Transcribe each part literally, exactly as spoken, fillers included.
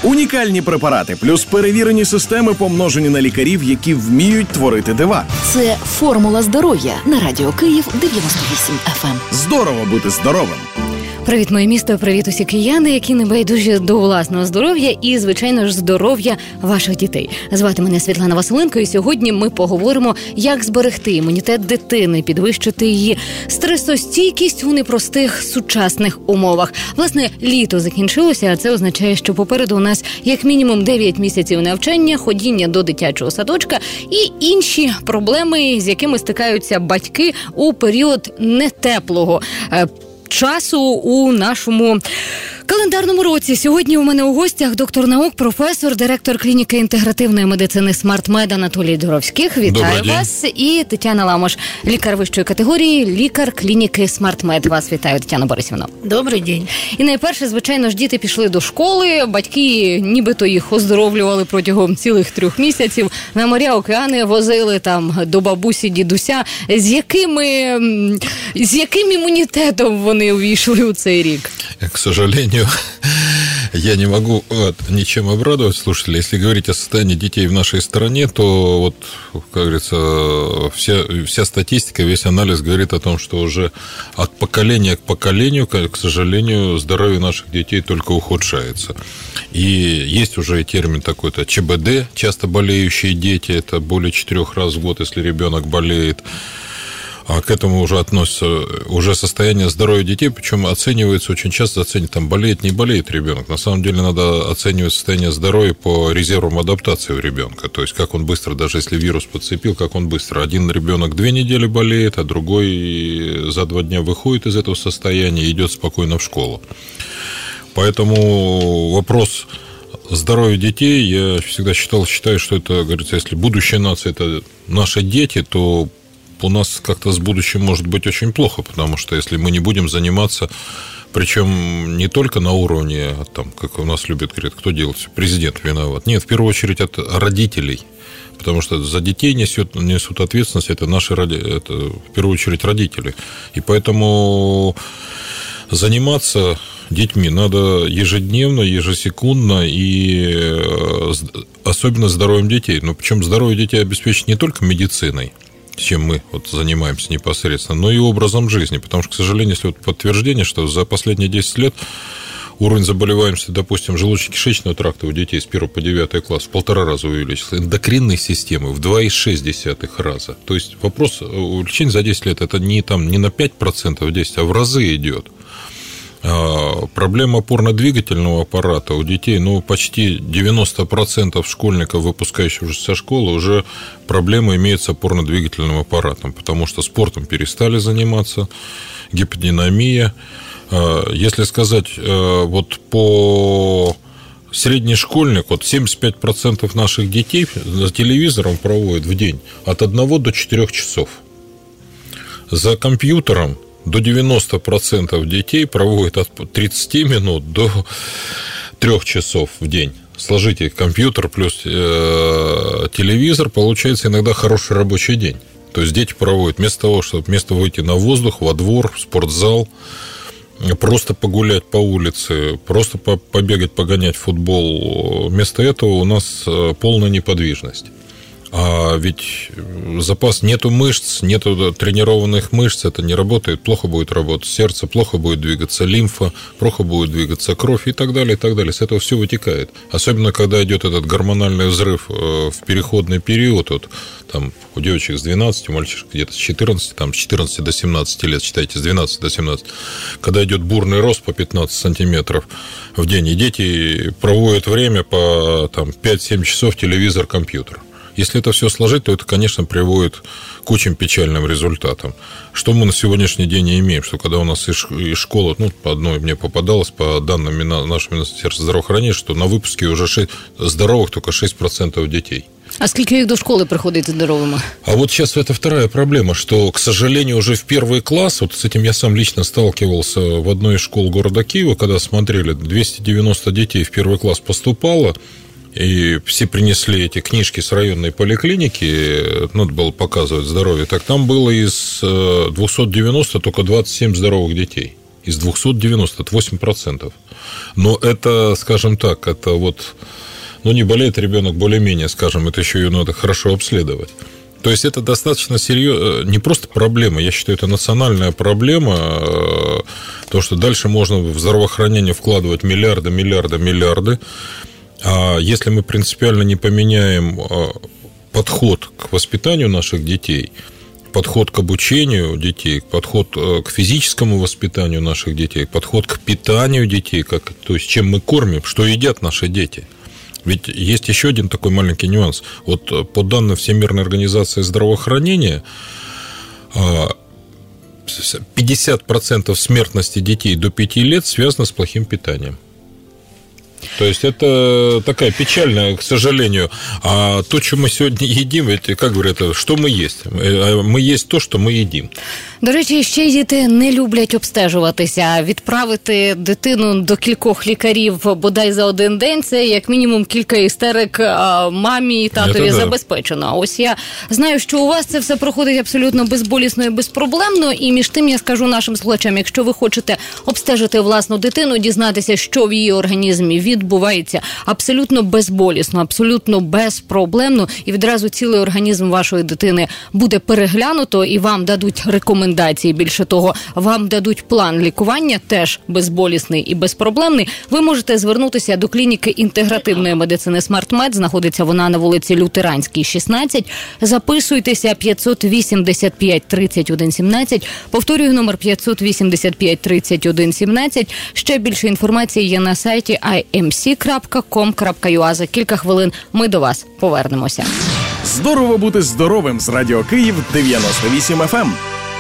Унікальні препарати, плюс перевірені системи, помножені на лікарів, які вміють творити дива. Це «Формула здоров'я» на Радіо Київ дев'яносто вісім еф ем. Здорово бути здоровим! Привіт, моє місто, привіт усі кияни, які не байдужі до власного здоров'я і, звичайно ж, здоров'я ваших дітей. Звати мене Світлана Василенко, і сьогодні ми поговоримо, як зберегти імунітет дитини, підвищити її стресостійкість у непростих сучасних умовах. Власне, літо закінчилося, а це означає, що попереду у нас як мінімум дев'ять місяців навчання, ходіння до дитячого садочка і інші проблеми, з якими стикаються батьки у період нетеплого часу у нашому календарному році. Сьогодні у мене у гостях доктор наук, професор, директор клініки інтегративної медицини SmartMed Анатолій Доровських. Вітаю вас. І Тетяна Ламош, лікар вищої категорії, лікар клініки SmartMed. Вас вітаю, Тетяна Борисівна. Добрий день. І найперше, звичайно ж, діти пішли до школи, батьки нібито їх оздоровлювали протягом цілих трьох місяців, на моря, океани возили там до бабусі, дідуся. З якими, з яким імунітетом вони увійшли у цей рік? К сожалению, я не могу вот, ничем обрадовать слушателей. Если говорить о состоянии детей в нашей стране, то, вот, как говорится, вся, вся статистика, весь анализ говорит о том, что уже от поколения к поколению, к сожалению, здоровье наших детей только ухудшается. И есть уже и термин такой-то ЧБД, часто болеющие дети, это более четырех раз в год, если ребенок болеет. А к этому уже относится уже состояние здоровья детей, причем оценивается очень часто, оценивает, там, болеет, не болеет ребенок. На самом деле надо оценивать состояние здоровья по резервам адаптации у ребенка. То есть, как он быстро, даже если вирус подцепил, как он быстро. Один ребенок две недели болеет, а другой за два дня выходит из этого состояния и идет спокойно в школу. Поэтому вопрос здоровья детей, я всегда считал, считаю, что это, говорится, если будущая нация – это наши дети, то у нас как-то с будущим может быть очень плохо, потому что если мы не будем заниматься, причем не только на уровне, там, как у нас любят говорить, кто делает, президент виноват. Нет, в первую очередь от родителей, потому что за детей несет, несут ответственность, это наши это, в первую очередь родители. И поэтому заниматься детьми надо ежедневно, ежесекундно, и особенно здоровьем детей. Но причем здоровье детей обеспечить не только медициной, чем мы вот занимаемся непосредственно, но и образом жизни. Потому что, к сожалению, если вот подтверждение, что за последние десять лет уровень заболеваемости, допустим, желудочно-кишечного тракта у детей с первого по девятый класс в полтора раза увеличился, эндокринной системы в два целых шесть десятых раза. То есть вопрос увеличения за десять лет это не, там, не на пять процентов десять, а в разы идет. Проблема опорно-двигательного аппарата у детей, ну, почти девяносто процентов школьников, выпускающих со школы, уже проблемы имеют с опорно-двигательным аппаратом, потому что спортом перестали заниматься, гиподинамия. Если сказать, вот по средний школьник, вот семьдесят пять процентов наших детей за телевизором проводят в день от одного до четырёх часов. За компьютером до девяносто процентов детей проводят от тридцати минут до трёх часов в день. Сложите компьютер плюс э, телевизор, получается иногда хороший рабочий день. То есть дети проводят вместо того, чтобы вместо выйти на воздух, во двор, в спортзал, просто погулять по улице, просто побегать, погонять футбол, вместо этого у нас полная неподвижность. А ведь запас, нету мышц, нету тренированных мышц, это не работает, плохо будет работать сердце, плохо будет двигаться лимфа, плохо будет двигаться кровь и так далее, и так далее. С этого все вытекает. Особенно, когда идет этот гормональный взрыв в переходный период, вот, там, у девочек с двенадцати, у мальчишек где-то с четырнадцати, там, с четырнадцати до семнадцати лет, считайте, с двенадцати до семнадцати, когда идет бурный рост по пятнадцать сантиметров в день, и дети проводят время по там, пять-семь часов телевизор, компьютер. Если это все сложить, то это, конечно, приводит к очень печальным результатам. Что мы на сегодняшний день и имеем, что когда у нас из школы, ну, по одной мне попадалось, по данным нашего Министерства здравоохранения, что на выпуске уже шесть, здоровых только шесть процентов детей. А скільки їх до школи приходить здоровыми? А вот сейчас это вторая проблема, что, к сожалению, уже в первый класс, вот с этим я сам лично сталкивался в одной из школ города Киева, когда смотрели, двести девяносто детей в первый класс поступало, и все принесли эти книжки с районной поликлиники, надо было показывать здоровье, так там было из двухсот девяноста только двадцать семь здоровых детей. Из двухсот девяноста, это восемь процентов. Но это, скажем так, это вот, ну, не болеет ребенок более-менее, скажем, это еще ее надо хорошо обследовать. То есть это достаточно серьезно, не просто проблема, я считаю, это национальная проблема, то, что дальше можно в здравоохранение вкладывать миллиарды, миллиарды, миллиарды. А если мы принципиально не поменяем подход к воспитанию наших детей, подход к обучению детей, подход к физическому воспитанию наших детей, подход к питанию детей, как, то есть чем мы кормим, что едят наши дети. Ведь есть еще один такой маленький нюанс. Вот по данным Всемирной организации здравоохранения, пятьдесят процентов смертности детей до пяти лет связано с плохим питанием. То есть это такая печальная, к сожалению. А то, що ми сьогодні їдимо, это, как говорят, что мы есть? Мы есть то, что мы їдимо. До речі, ще й діти не люблять обстежуватися. Відправити дитину до кількох лікарів бодай за один день – це як мінімум кілька істерик мамі і татові це забезпечено. А ось я знаю, що у вас це все проходить абсолютно безболісно і безпроблемно. І між тим я скажу нашим слухачам, якщо ви хочете обстежити власну дитину, дізнатися, що в її організмі відбувається абсолютно безболісно, абсолютно безпроблемно, і відразу цілий організм вашої дитини буде переглянуто, і вам дадуть рекомендації. Більше того, вам дадуть план лікування, теж безболісний і безпроблемний. Ви можете звернутися до клініки інтегративної медицини «Смарт-Мед». Знаходиться вона на вулиці Лютеранській, шістнадцять. Записуйтеся п'ятсот вісімдесят п'ять тридцять один сімнадцять. Повторюю, номер п'ятсот вісімдесят п'ять тридцять один сімнадцять. Ще більше інформації є на сайті ай ем сі крапка ком крапка ю а. За кілька хвилин ми до вас повернемося. Здорово бути здоровим з Радіо Київ дев'яносто вісім еф ем.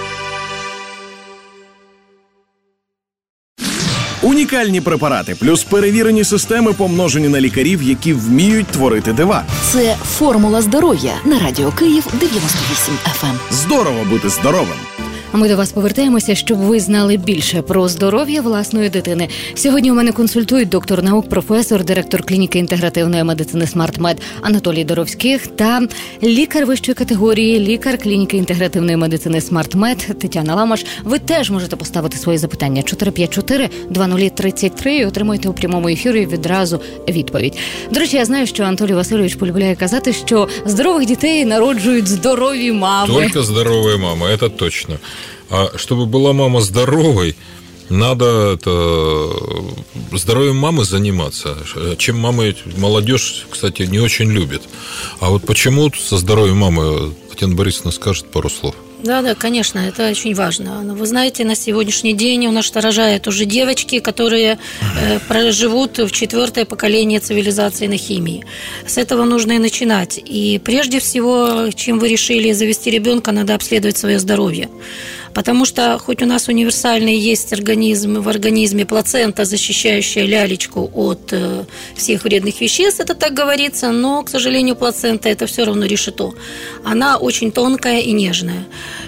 Унікальні препарати, плюс перевірені системи, помножені на лікарів, які вміють творити дива. Це «Формула здоров'я» на Радіо Київ дев'яносто вісім еф ем. Здорово бути здоровим. Ми до вас повертаємося, щоб ви знали більше про здоров'я власної дитини. Сьогодні у мене консультують доктор наук, професор, директор клініки інтегративної медицини «Смарт-Мед» Анатолій Доровських та лікар вищої категорії, лікар клініки інтегративної медицини «Смарт-Мед» Тетяна Ламаш. Ви теж можете поставити свої запитання чотири п'ять чотири два нуль три три і отримуйте у прямому ефірі відразу відповідь. До речі, я знаю, що Анатолій Васильович полюбляє казати, що здорових дітей народжують здорові мами. Тільки здорові мами, це точно. А чтобы была мама здоровой, надо это, здоровьем мамы заниматься. Чем мамы молодежь, кстати, не очень любит. А вот почему со здоровьем мамы Татьяна Борисовна скажет пару слов. Да, да, конечно, это очень важно. Вы знаете, на сегодняшний день у нас рожают уже девочки, которые э, проживут в четвертое поколение цивилизации на химии. С этого нужно и начинать. И прежде всего, чем вы решили завести ребенка, надо обследовать свое здоровье. Потому что хоть у нас универсальный есть организм, в организме плацента, защищающая лялечку от э, всех вредных веществ, это так говорится, но, к сожалению, плацента – это все равно решето. Она очень тонкая и нежная.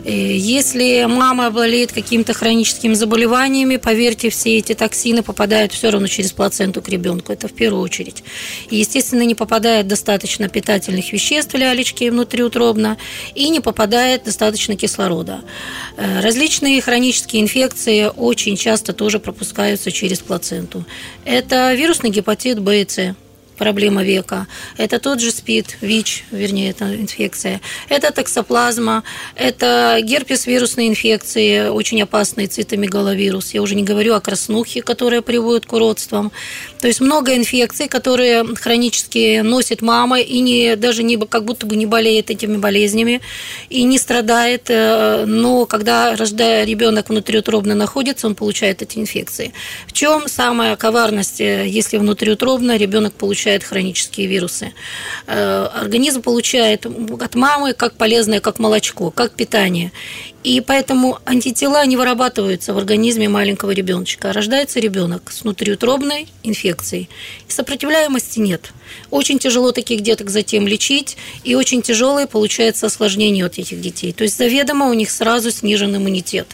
Если мама болеет какими-то хроническими заболеваниями, поверьте, все эти токсины попадают все равно через плаценту к ребенку, это в первую очередь. И, естественно, не попадает достаточно питательных веществ в лялечке внутриутробно и не попадает достаточно кислорода. Различные хронические инфекции очень часто тоже пропускаются через плаценту. Это вирусный гепатит Б и С. Проблема века. Это тот же СПИД, ВИЧ, вернее, это инфекция. Это токсоплазма, это герпес вирусные инфекции, очень опасный цитомегаловирус. Я уже не говорю о краснухе, которая приводит к уродствам. То есть много инфекций, которые хронически носит мама и не, даже не, как будто бы не болеет этими болезнями и не страдает. Но когда рождая ребенок внутриутробно находится, он получает эти инфекции. В чем самая коварность, если внутриутробно ребенок получает хронические вирусы. Организм получает от мамы как полезное, как молочко, как питание. И поэтому антитела не вырабатываются в организме маленького ребеночка. Рождается ребенок с внутриутробной инфекцией. И сопротивляемости нет. Очень тяжело таких деток затем лечить, и очень тяжелое получается осложнение от этих детей. То есть заведомо у них сразу снижен иммунитет.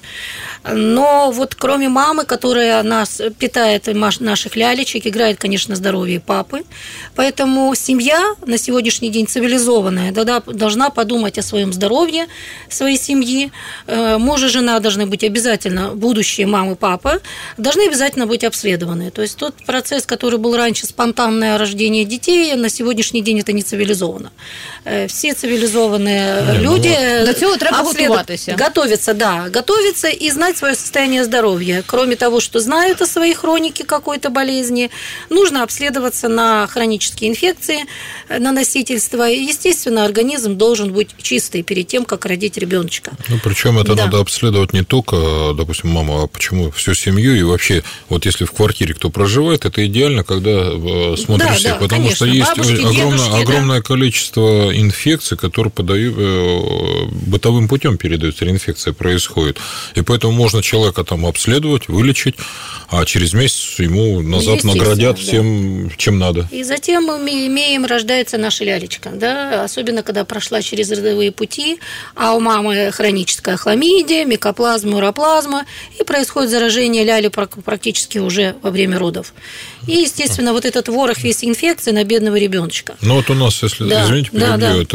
Но вот кроме мамы, которая нас питает, наших лялечек, играет, конечно, здоровье папы. Поэтому семья на сегодняшний день цивилизованная должна подумать о своем здоровье своей семьи, муж и жена должны быть обязательно, будущие мамы, папа, должны обязательно быть обследованы. То есть тот процесс, который был раньше, спонтанное рождение детей, на сегодняшний день это не цивилизовано. Все цивилизованные не, люди ну, до цього треба готуватися. Готовятся, да, готовятся и знать свое состояние здоровья. Кроме того, что знают о своей хронике какой-то болезни, нужно обследоваться на хронические инфекции, на носительство. И, естественно, организм должен быть чистый перед тем, как родить ребеночка. Ну, причем это да. надо обследовать не только, допустим, маму, а почему всю семью и вообще, вот если в квартире кто проживает, это идеально, когда смотришь да, всех, да, потому конечно. Что есть бабушки, огромное, дедушки, огромное да. количество инфекций, которые подают, бытовым путем передаются, инфекция происходит. И поэтому можно человека там обследовать, вылечить, а через месяц ему назад наградят всем, да. чем надо. И затем мы имеем, рождается наша лялечка, да, особенно когда прошла через родовые пути, а у мамы хроническая хламидия, микоплазма, уроплазма, и происходит заражение ляли практически уже во время родов. И, естественно, вот этот ворох весь инфекций на бедного ребеночка. Ну вот у нас, если, да. извините, перебью, да, да, это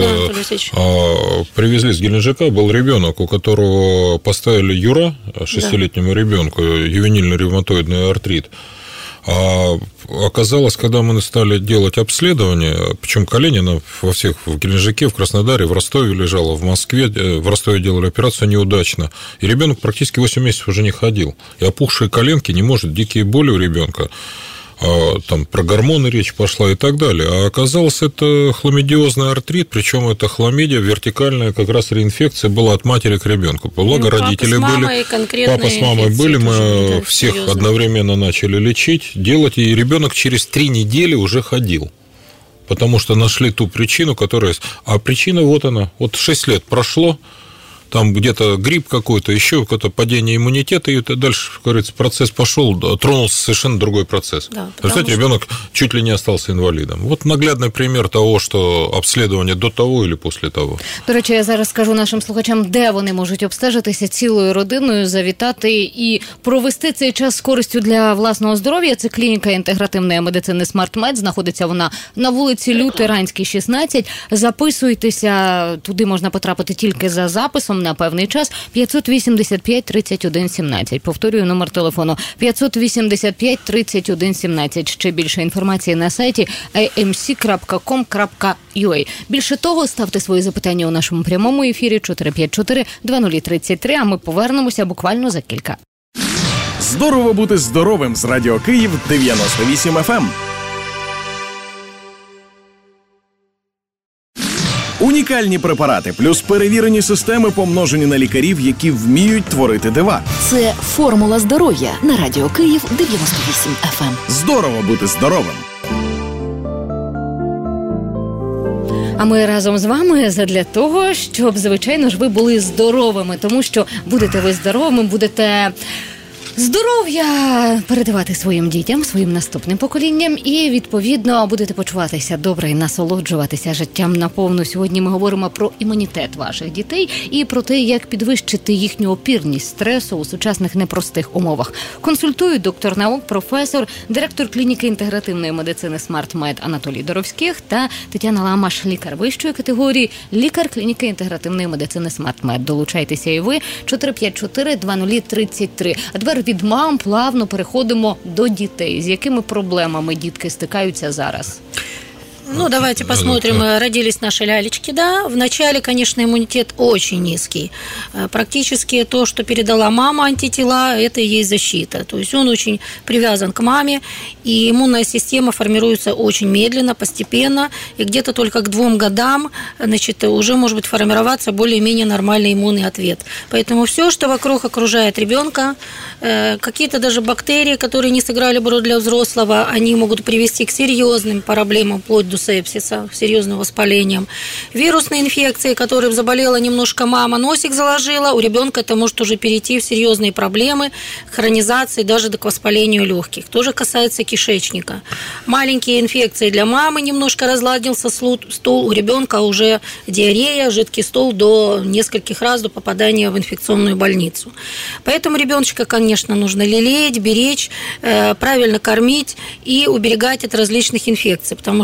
да, привезли с Геленджика, был ребенок, у которого поставили ЮРА, шестилетнему да. ребенку, ювенильный ревматоидный артрит. А оказалось, когда мы стали делать обследование, причем колени она во всех, в Геленджике, в Краснодаре, в Ростове лежала, в Москве, в Ростове делали операцию неудачно, и ребенок практически восемь месяцев уже не ходил. И опухшие коленки не может, дикие боли у ребенка. Там про гормоны речь пошла и так далее. А оказалось, это хламидиозный артрит, причем это хламидия, вертикальная как раз реинфекция была от матери к ребенку. Благо, ну, родители были, папа с мамой были, мы всех серьезно. Одновременно начали лечить, делать, и ребенок через три недели уже ходил. Потому что нашли ту причину, которая... А причина вот она. Вот шесть лет прошло, там где-то грипп какой-то, еще какое-то падение иммунитета, и дальше, как говорится, процесс пошел, тронулся совершенно другой процесс. Да, Представляете, что... ребенок чуть ли не остался інвалідом. Вот наглядний примір того, що обслідування до того или після того. До речі, я зараз скажу нашим слухачам, де вони можуть обстежитися цілою родиною, завітати і провести цей час з користю для власного здоров'я. Це клініка інтегративної медицини SmartMed. Знаходиться вона на вулиці Лютеранській, шістнадцять. Записуйтеся, туди можна потрапити тільки за записом на певний час. п'ятсот вісімдесят п'ять тридцять один сімнадцять. Повторюю номер телефону п'ятсот вісімдесят п'ять тридцять один сімнадцять. Ще більше інформації на сайті ей ем сі крапка ком крапка ю а. Більше того, ставте свої запитання у нашому прямому ефірі чотири п'ять чотири два нуль три три, а ми повернемося буквально за кілька. Здорово бути здоровим з Радіо Київ дев'яносто вісім еф ем. Унікальні препарати плюс перевірені системи, помножені на лікарів, які вміють творити дива. Це «Формула здоров'я» на Радіо Київ дев'яносто вісім еф ем. Здорово бути здоровим. А ми разом з вами задля того, щоб, звичайно ж, ви були здоровими, тому що будете ви здоровими, будете... здоров'я передавати своїм дітям, своїм наступним поколінням і, відповідно, будете почуватися добре і насолоджуватися життям наповну. Сьогодні ми говоримо про імунітет ваших дітей і про те, як підвищити їхню опірність стресу у сучасних непростих умовах. Консультують доктор наук, професор, директор клініки інтегративної медицини SmartMed Анатолій Доровських та Тетяна Ламаш, лікар вищої категорії, лікар клініки інтегративної медицини SmartMed. Долучайтеся і ви. чотири п'ять чотири два нуль три три. А тепер від мам плавно переходимо до дітей. З якими проблемами дітки стикаються зараз? Ну, давайте посмотрим. Родились наши лялечки, да. Вначале, конечно, иммунитет очень низкий. Практически то, что передала мама, антитела, это и есть защита. То есть он очень привязан к маме, и иммунная система формируется очень медленно, постепенно, и где-то только к двум годам, значит, уже может быть формироваться более-менее нормальный иммунный ответ. Поэтому все, что вокруг окружает ребенка, какие-то даже бактерии, которые не сыграли бы роль для взрослого, они могут привести к серьезным проблемам, вплоть до сепсиса, серьезным воспалением. Вирусные инфекции, которым заболела немножко мама, носик заложила, у ребенка это может уже перейти в серьезные проблемы, хронизации, даже до к воспалению легких. Тоже касается кишечника. Маленькие инфекции для мамы, немножко разладился стул, у ребенка уже диарея, жидкий стул до нескольких раз до попадания в инфекционную больницу. Поэтому ребеночка, конечно, нужно лелеять, беречь, правильно кормить и уберегать от различных инфекций, потому что особенно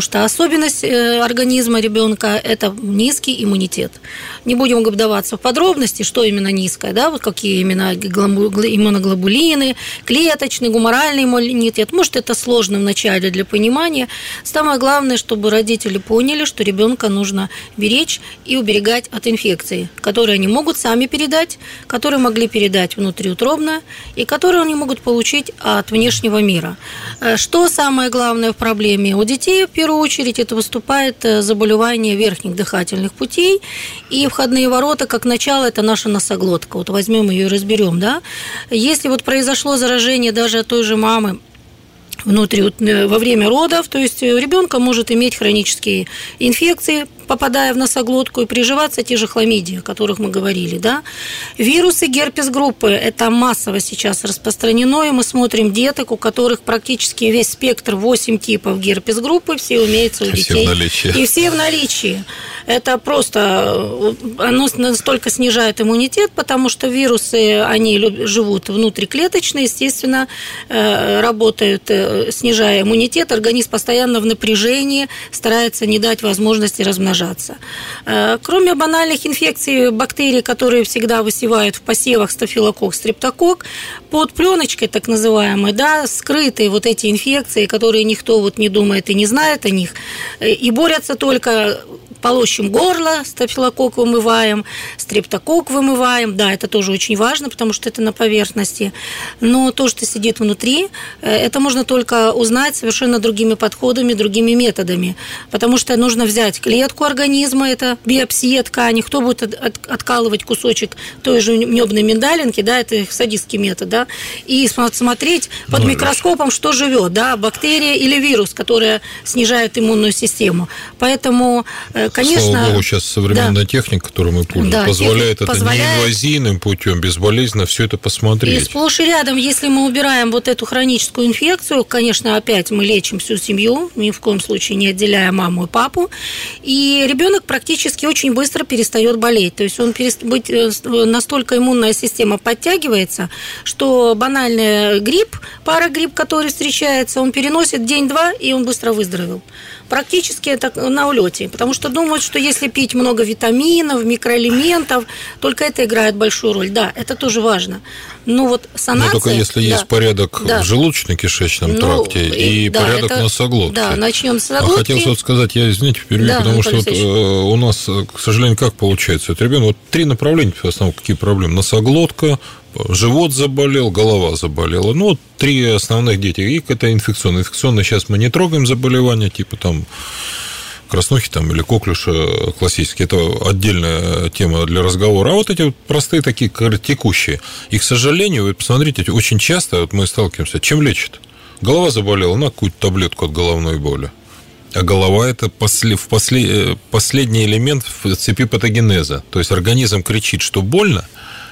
особенность организма ребенка – это низкий иммунитет. Не будем вдаваться в подробности, что именно низкое, да, вот какие именно иммуноглобулины, клеточный, гуморальный иммунитет. Может, это сложно вначале для понимания. Самое главное, чтобы родители поняли, что ребенка нужно беречь и уберегать от инфекций, которые они могут сами передать, которые могли передать внутриутробно и которые они могут получить от внешнего мира. Что самое главное в проблеме? У детей, в первую очередь, это выступает заболевание верхних дыхательных путей, и входные ворота, как начало, это наша носоглотка. Вот возьмем ее и разберем, да? Если вот произошло заражение даже от той же мамы внутри, во время родов, то есть ребенка может иметь хронические инфекции, попадая в носоглотку, и приживаться те же хламидии, о которых мы говорили, да. Вирусы герпес-группы – это массово сейчас распространено, и мы смотрим деток, у которых практически весь спектр, восемь типов герпес-группы, все имеются у детей. Все в наличии. И все в наличии. Это просто, оно настолько снижает иммунитет, потому что вирусы, они живут внутриклеточно, естественно, работают, снижая иммунитет, организм постоянно в напряжении, старается не дать возможности размножаться. Кроме банальных инфекций, бактерий, которые всегда высевают в посевах, стафилококк, стрептококк, под пленочкой так называемой, да, скрытые вот эти инфекции, которые никто вот не думает и не знает о них, и борются только полощем горло, стафилококк вымываем, стрептококк вымываем. Да, это тоже очень важно, потому что это на поверхности. Но то, что сидит внутри, это можно только узнать совершенно другими подходами, другими методами. Потому что нужно взять клетку организма, это биопсия ткани, кто будет откалывать кусочек той же небной миндалинки, да, это садистский метод, да, и смотреть под ну, микроскопом, что живет, да, бактерия или вирус, которая снижает иммунную систему. Поэтому, конечно... Слава богу, сейчас современная да. техника, которую мы пользуемся, да, позволяет это позволяет... неинвазийным путем, безболезненно все это посмотреть. И сплошь и рядом, если мы убираем вот эту хроническую инфекцию, конечно, опять мы лечим всю семью, ни в коем случае не отделяя маму и папу, и ребенок практически очень быстро перестает болеть. То есть он перест... быть... настолько иммунная система подтягивается, что банальный грипп, парагрипп, который встречается, он переносит день-два, и он быстро выздоровел. Практически это на улете, потому что думают, что если пить много витаминов, микроэлементов, только это играет большую роль. Да, это тоже важно. Но вот санация... Но только если да, есть порядок да. в желудочно-кишечном ну, тракте и, и да, порядок это, носоглотки. Да, начнем с носоглотки. А хотел вот сказать, я, извините, перебью, да, потому что вот, э, у нас, к сожалению, как получается? Вот ребенок, вот три направления, в основном, какие проблемы? Носоглотка, живот заболел, голова заболела. Ну, вот три основных дети. И это инфекционные. Инфекционные сейчас мы не трогаем заболевания, типа там краснухи там, или коклюша классические. Это отдельная тема для разговора. А вот эти вот простые такие текущие. И, к сожалению, вы посмотрите, очень часто вот мы сталкиваемся. Чем лечат? Голова заболела, на какую-то таблетку от головной боли. А голова – это после, в после, последний элемент в цепи патогенеза. То есть организм кричит, что больно,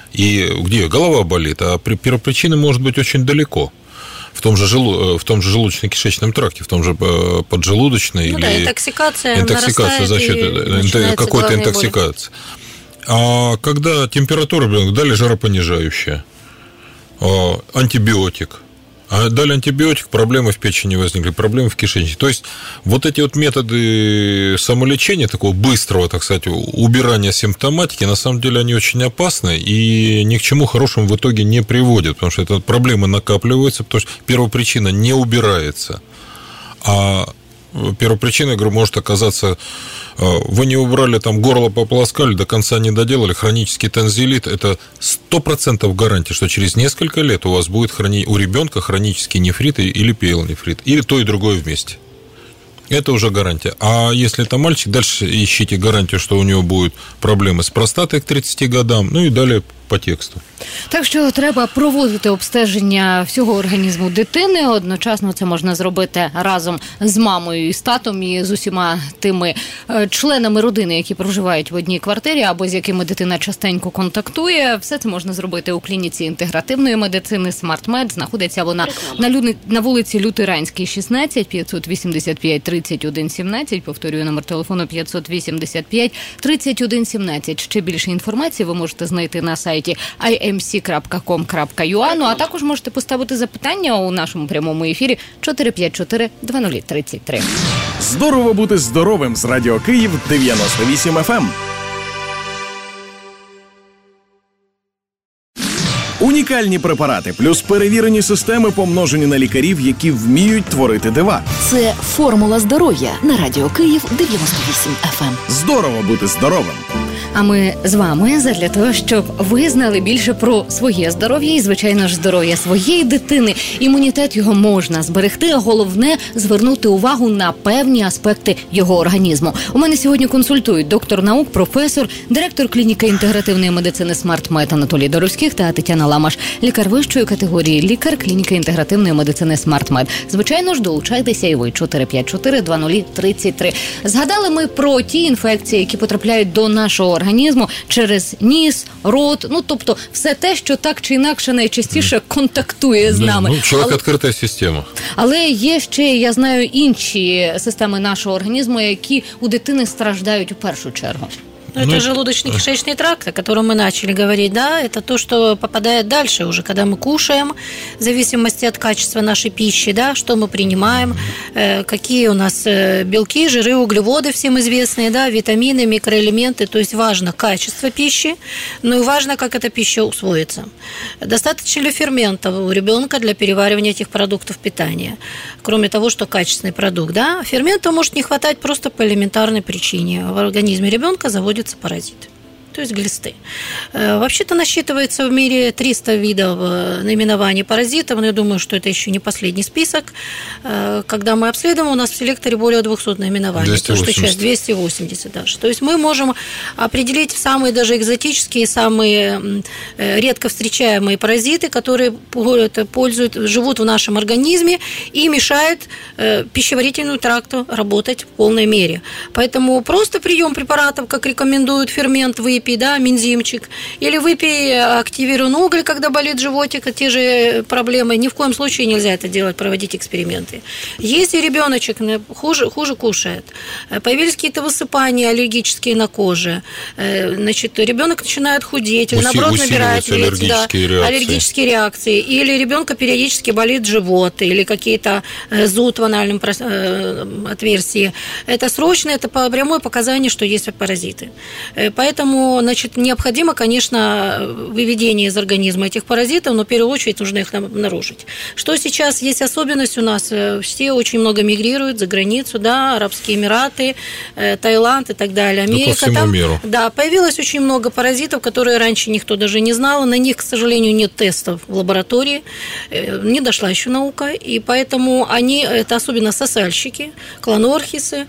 и где голова болит, а первопричина может быть очень далеко. В том же, желу, в том же желудочно-кишечном тракте, в том же поджелудочной ну, или да, интоксикация, интоксикация за счет какой-то интоксикации. Боли. А когда температура дали жаропонижающая, антибиотик, а дали антибиотик, проблемы в печени возникли, проблемы в кишечнике. То есть вот эти вот методы самолечения, такого быстрого, так сказать, убирания симптоматики, на самом деле они очень опасны и ни к чему хорошему в итоге не приводят, потому что это проблемы накапливаются, потому что первопричина не убирается. А первопричина, я говорю, может оказаться, вы не убрали, там горло пополоскали, до конца не доделали, хронический танзилит, это сто процентов гарантия, что через несколько лет у вас будет хрони... у ребенка хронический нефрит или пиелонефрит, или то и другое вместе. Это уже гарантия. А если это мальчик, дальше ищите гарантию, что у него будут проблемы с простатой к тридцати годам, ну и далее по тексту. Так що треба проводити обстеження всього організму дитини. Одночасно це можна зробити разом з мамою і з татом, і з усіма тими членами родини, які проживають в одній квартирі, або з якими дитина частенько контактує. Все це можна зробити у клініці інтегративної медицини «Смарт-Мед». Знаходиться вона на, Лю... на вулиці Лютеранській, шістнадцять, п'ятсот вісімдесят п'ять тридцять один сімнадцять. Повторюю, номер телефону п'ятсот вісімдесят п'ять тридцять один сімнадцять. Ще більше інформації ви можете знайти на сайті ай ем сі крапка ком крапка ю а, ну, а також можете поставити запитання у нашому прямому ефірі чотири п'ять чотири два нуль три три. Здорово бути здоровим з Радіо Київ дев'яносто вісім еф ем. Унікальні препарати плюс перевірені системи, помножені на лікарів, які вміють творити дива. Це «Формула здоров'я» на Радіо Київ дев'яносто вісім еф ем. Здорово бути здоровим. А ми з вами задля того, щоб ви знали більше про своє здоров'я і, звичайно ж, здоров'я своєї дитини. Імунітет його можна зберегти, а головне – звернути увагу на певні аспекти його організму. У мене сьогодні консультують доктор наук, професор, директор клініки інтегративної медицини «Смарт-Мед» Анатолій Доровських та Тетяна Ламаш, лікар вищої категорії, лікар клініки інтегративної медицини «Смарт-Мед». Звичайно ж, долучайтеся і ви. чотири п'ять чотири два нуль три три. Згадали ми про ті інфекції, які потрапляють до нашого організму через ніс, рот, ну, тобто все те, що так чи інакше найчастіше контактує з нами. Ну, чоловік Але... відкрита система. Але є ще, я знаю, інші системи нашого організму, які у дитини страждають у першу чергу. Ну, это желудочно-кишечный тракт, о котором мы начали говорить, да, это то, что попадает дальше уже, когда мы кушаем, в зависимости от качества нашей пищи, да, что мы принимаем, э, какие у нас э, белки, жиры, углеводы всем известные, да, витамины, микроэлементы, то есть важно качество пищи, но и важно, как эта пища усвоится. Достаточно ли ферментов у ребенка для переваривания этих продуктов питания, кроме того, что качественный продукт, да, ферментов может не хватать просто по элементарной причине. В организме ребенка заводится паразит, то есть глисты. Вообще-то насчитывается в мире триста видов наименований паразитов, но я думаю, что это еще не последний список. Когда мы обследуем, у нас в селекторе более двухсот наименований. двести восемьдесят. То, что двести восемьдесят даже. То есть мы можем определить самые даже экзотические, самые редко встречаемые паразиты, которые пользуют, живут в нашем организме и мешают пищеварительному тракту работать в полной мере. Поэтому просто прием препаратов, как рекомендуют, фермент выпить, да, мензимчик, или выпей активированный уголь, когда болит животик, те же проблемы. Ни в коем случае нельзя это делать, проводить эксперименты. Если ребеночек хуже, хуже кушает, появились какие-то высыпания аллергические на коже, значит, ребенок начинает худеть, или наоборот набирает вес, аллергические, да, реакции. аллергические реакции, или ребенка периодически болит живот, или какие-то зуд в анальном отверстии. Это срочно, это прямое показание, что есть паразиты. Поэтому, значит, необходимо, конечно, выведение из организма этих паразитов, но в первую очередь нужно их обнаружить. Что сейчас есть особенность у нас? Все очень много мигрируют за границу, да, Арабские Эмираты, Таиланд и так далее. Америка, да, по всему там, миру. Да, появилось очень много паразитов, которые раньше никто даже не знал. На них, к сожалению, нет тестов в лаборатории. Не дошла еще наука. И поэтому они, это особенно сосальщики, клонорхисы,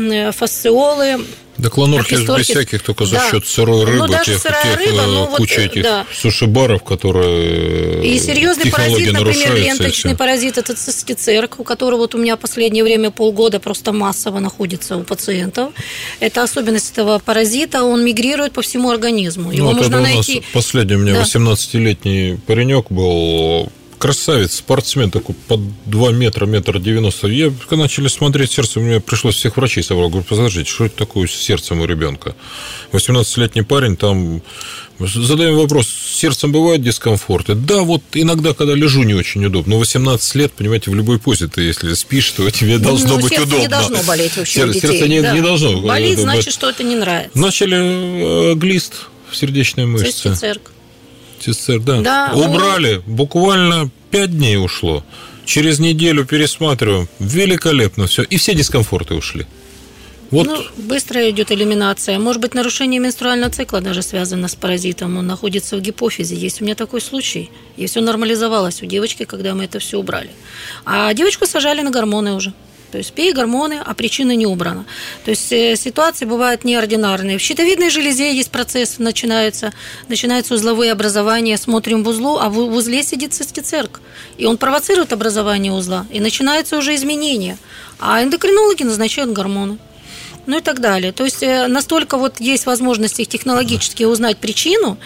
фасциолы. Да, клонорхис без всяких, только за да. счет сырой рыбы, ну, тех, тех рыба, ну, куча вот, этих да. суши-баров, которые и серьезный паразит, например, ленточный паразит, это цистицерк, у которого вот у меня в последнее время полгода просто массово находится у пациентов. Это особенность этого паразита, он мигрирует по всему организму. Его ну, можно у найти. Нас последний у меня да. восемнадцатилетний паренек был. Красавец, спортсмен такой под два метра, метр девяносто. Я, когда начали смотреть сердце, мне пришлось всех врачей собрать. Говорю, подождите, что это такое с сердцем у ребенка? восемнадцатилетний парень, там задаем вопрос, с сердцем бывают дискомфорты? Да, вот иногда, когда лежу, не очень удобно. Но восемнадцать лет, понимаете, в любой позе ты, если спишь, то тебе должно ну, быть сердце удобно. Не должно болеть вообще Сердце, у детей. Сердце не, да. не должно. Болит, значит, что это не нравится. Начали э, глист в сердечной мышце. Цистицерк. Цистицерк, да. да. Убрали, буквально пять дней ушло. Через неделю пересматриваем. Великолепно все. И все дискомфорты ушли. Вот. Ну, быстро идет элиминация. Может быть, нарушение менструального цикла даже связано с паразитом. Он находится в гипофизе. Есть у меня такой случай. И все нормализовалось у девочки, когда мы это все убрали. А девочку сажали на гормоны уже. То есть пей гормоны, а причина не убрана. То есть ситуации бывают неординарные. В щитовидной железе есть процесс, начинается, начинаются узловые образования, смотрим в узлу, а в узле сидит цистицерк. И он провоцирует образование узла, и начинаются уже изменения. А эндокринологи назначают гормоны. Ну и так далее. То есть настолько вот есть возможность их технологически узнать причину,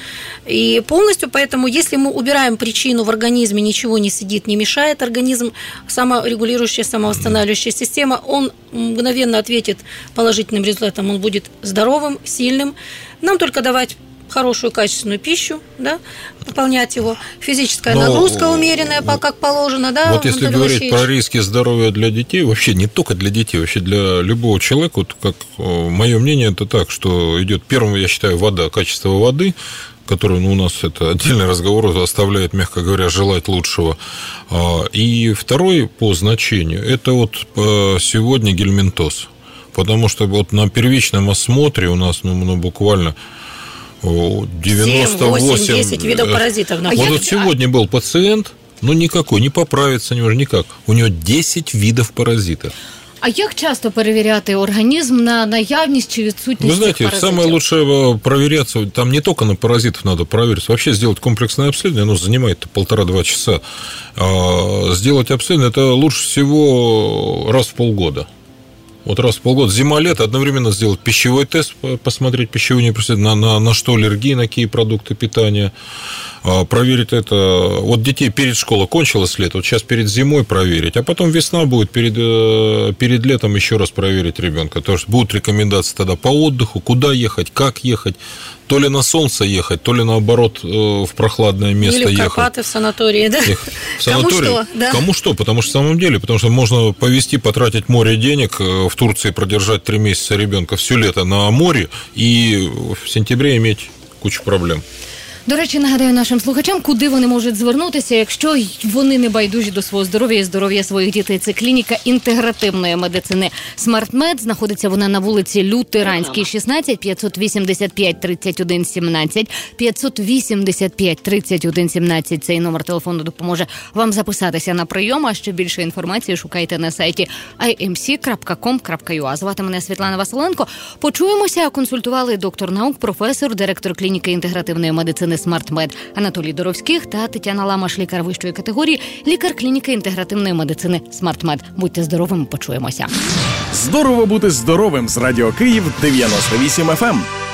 и полностью, поэтому если мы убираем причину в организме, ничего не сидит, не мешает, организм, саморегулирующая, самовосстанавливающая система, он мгновенно ответит положительным результатом, он будет здоровым, сильным. Нам только давать хорошую качественную пищу, да, пополнять его, физическая Но, нагрузка умеренная, вот, как положено, да. Вот если говорить про риски здоровья для детей, вообще не только для детей, вообще для любого человека, вот как мое мнение, это так, что идет первым, я считаю, вода, качество воды, который, ну, у нас это отдельный разговор, оставляет, мягко говоря, желать лучшего. И второй по значению, это вот сегодня гельминтоз. Потому что вот на первичном осмотре у нас, ну, ну буквально девяносто восемь... семь, восемь, десять видов паразитов. Вот, вот сегодня был пациент, ну, никакой, не поправится, не может никак. У него десять видов паразитов. А як часто перевіряти організм на наявність чи відсутність Вы знаете, паразитів? самое лучшее проверяться, там не только на паразитов надо проверить, вообще сделать комплексное обследование, оно занимает полтора-два часа. А сделать обследование, это лучше всего раз в полгода. Вот раз в полгода, зима-лето, одновременно сделать пищевой тест, посмотреть пищевые непроизводители, на, на, на что аллергии, на какие продукты питания, проверить это. Вот детей перед школой кончилось лето, вот сейчас перед зимой проверить, а потом весна будет, перед, перед летом еще раз проверить ребенка. То есть будут рекомендации тогда по отдыху, куда ехать, как ехать, то ли на солнце ехать, то ли наоборот в прохладное место ехать. Или в Карпаты, в санатории, да? В санатории? Кому что, да. Кому что, потому что в самом деле, потому что можно повезти, потратить море денег, в Турции продержать три месяца ребенка все лето на море и в сентябре иметь кучу проблем. До речі, нагадаю нашим слухачам, куди вони можуть звернутися, якщо вони не байдужі до свого здоров'я і здоров'я своїх дітей. Це клініка інтегративної медицини «Смартмед». Знаходиться вона на вулиці Лютеранській, шістнадцять, п'ятсот вісімдесят п'ять тридцять один сімнадцять. п'ятсот вісімдесят п'ять тридцять один сімнадцять. Цей номер телефону допоможе вам записатися на прийом, а ще більше інформації шукайте на сайті ай ем сі крапка ком крапка ю а. Звати мене Світлана Василенко. Почуємося, консультували доктор наук, професор, директор клініки інтегративної медицини «Смартмед» Анатолій Доровських та Тетяна Ламаш, лікар вищої категорії, лікар клініки інтегративної медицини «Смартмед». Будьте здоровими, почуємося. Здорово бути здоровим з Радіо Київ дев'яносто вісім еф ем.